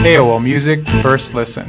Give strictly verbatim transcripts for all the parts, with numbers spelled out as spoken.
A O L Music First Listen.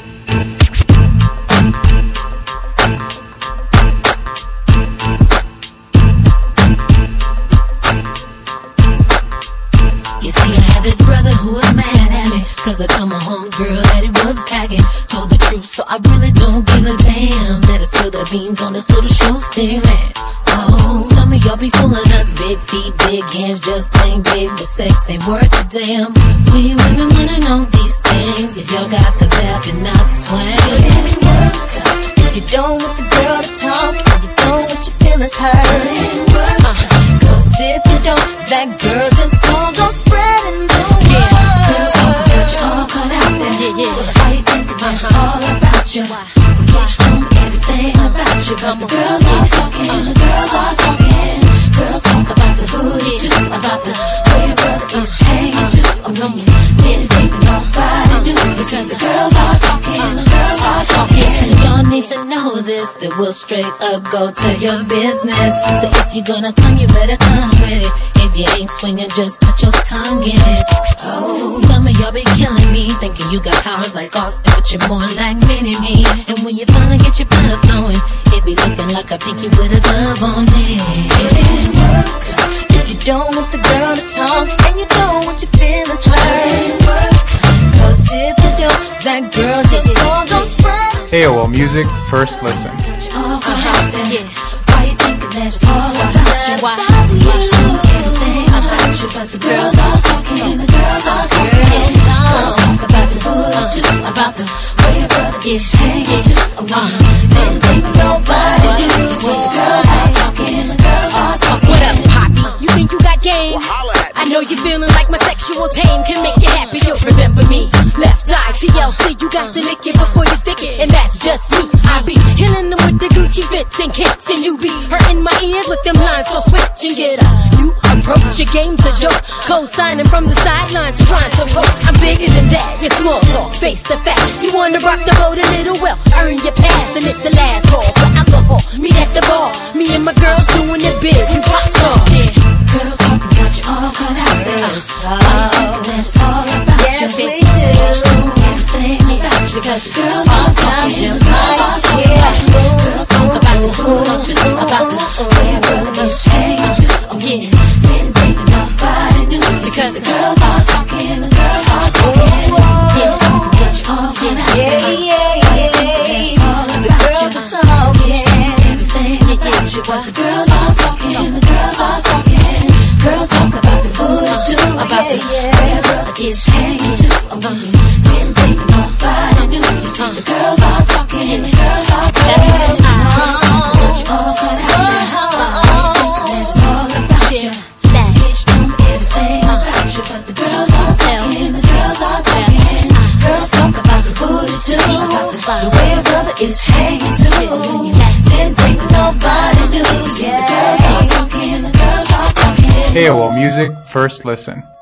You see, I had this brother who was mad at me, cause I told my homegirl that he was packing. Told the truth, so I really don't give a damn that I spill the beans on this little show stick, man. Oh, some of y'all be fooling us, big feet, big hands, just plain big, but sex ain't worth a damn. We women wanna know these things, if y'all got the vibe and not the swing. It ain't work if you don't want the girl to talk, and you don't want your feelings hurt. It ain't work, uh, cause if you don't, that girl just gon' go spreading the word. Yeah, girls talk about you all cut out there. Yeah, yeah. Why you thinking that it's all about you? Forget you know everything about you, but the girls are talking, the girls are talking. Girls talk about the booty too, about the way your brother is hanging too. A woman didn't think nobody knew, because the girls are talking, the girls are talking. So y'all need to know this, that we'll straight up go to your business. So if you're gonna come, you better come with it. If you ain't swinging, just put your tongue in it. Oh, some of y'all be killing me, thinking you got powers like Austin, but you're more like Mini-Me. And when you finally get your blood flowing, it be looking like a pinky with a glove on it. It didn't work if you don't want the girl to talk, and you don't want your feelings hurt. Cause if you don't, that girl just gon' go spread. A O L Music First Listen. Uh-huh. Yeah. Why you thinking that it's all about you? Why? Because you know everything about you, but the girls are talking, the girls are talking. Girls talk about the booty too, about the way your brother is hanging too. A woman didn't think nobody knew. When the girls are talking, the girls are talking. What up, Poppy? You think you got game? I know you're feeling like my sexual tame can make you happy. You'll remember me. Left eye, T L C, you got to lick it before you stick it, and that's just me. I be killing them with the Gucci fits and kicks, and you be hurting my ears with them lines. So switch and get up. You approach your game's a joke, co-signing from the sidelines, trying to poke. I'm bigger than that. Your small talk, face the fact. You wanna rock the boat a little, well, earn your pass, and it's the last call for alcohol. Meet at the bar, me and my girls doing it big. We pop star. Yeah. Girls talking about you all cut out there. Why you thinking that it's all about you? Yes, we do. Everything about you, because girls are talking, girls are talking. Girls talk about the booty too, about the way your brother is hanging too. Oh yeah, didn't think nobody knew, because the girls are talking, the girls are talking. Yeah, talking about you all cut out there. Why you thinking that it's all about you? Everything about you, but the girls are talking, the girls are talking. Girls talk about the booty too, about the way your brother is hanging too. Oh, woman didn't think nobody knew. You see, the girls are talking, the girls are talking. Girls talking about you all cut out there. It's all about you. Bitch know everything about you, but the girls are talking, the girls are talking. Girls talk about the booty too, about the way your brother is hanging too. Didn't think nobody knew. Yeah, the girls are talking, the girls are talking. A O L Music First Listen.